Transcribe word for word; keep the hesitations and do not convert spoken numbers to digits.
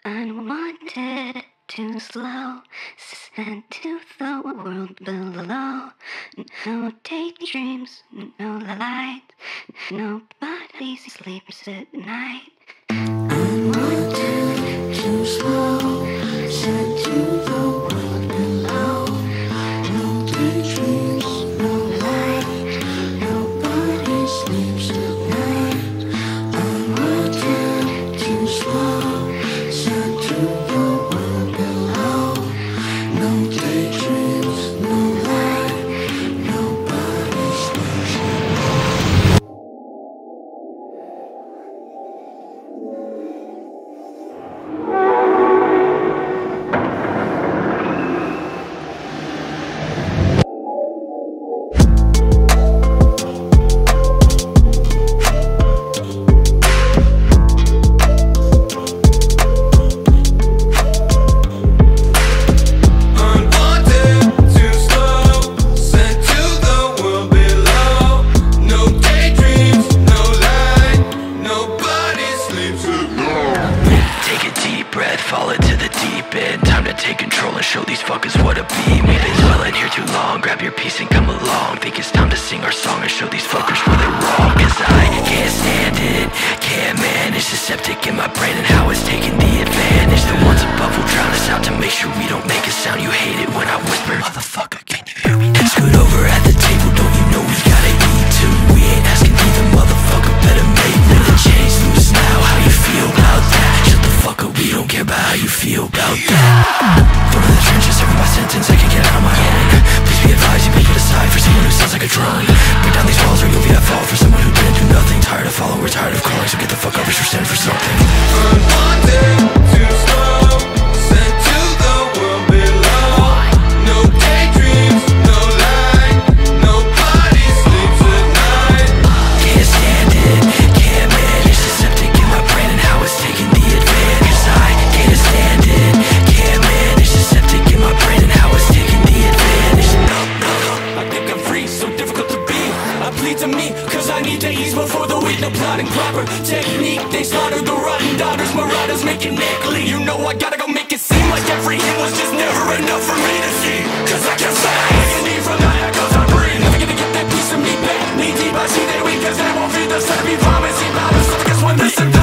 Unwanted, too slow, sent to the world below. No daydreams, no light, nobody sleeps at night. Unwanted, too slow, sent to the world below. No daydreams, no light, nobody sleeps at night. Unwanted, too slow. Fall into the deep end. Time to take control and show these fuckers what a beam. We've been dwelling here too long. Grab your piece and come along. Think it's time to sing our song and show these fuckers where they're wrong. Cause I can't stand it, can't manage the septic in my brain and how it's taking the advantage. The ones above will drown us out to make sure we don't make a sound. You hate it when I whisper, motherfucker, can you hear me? Scoot over at the table, don't you know we gotta eat too? We ain't asking either, motherfucker, better make when the chains loose now. How you feel about that? Shut the fuck up, we don't care about how you feel about that. From the trenches, serving my sentence, I can get out on my own. Please be advised, you be put aside for someone who sounds like a drone. Break down these walls or you'll be at fault for someone who didn't do nothing. Tired of following, we're tired of calling, so get the fuck up and stand for something. Unwanted, too slow, sent to the world below. No daydreams, no light, nobody sleeps at night. Can't stand it, can't manage the septic in my brain and how it's taking the advantage. Cause I can't stand it, can't manage the septic in my brain and how it's taking the advantage. No, no, no. I think I'm free, so difficult to be. I plead to me, cause I need to ease before the wheat. No plotting proper technique. They slaughter the rotten daughters, marauders making neckly. You know I gotta go make it seem like every hit was just never enough for me to see. Cause I can't say agony from the echoes I breathe. Never gonna get that piece of me back. Knee deep, I see they weak, cause they won't feed the sun. Be promising, promise, I guess when they sit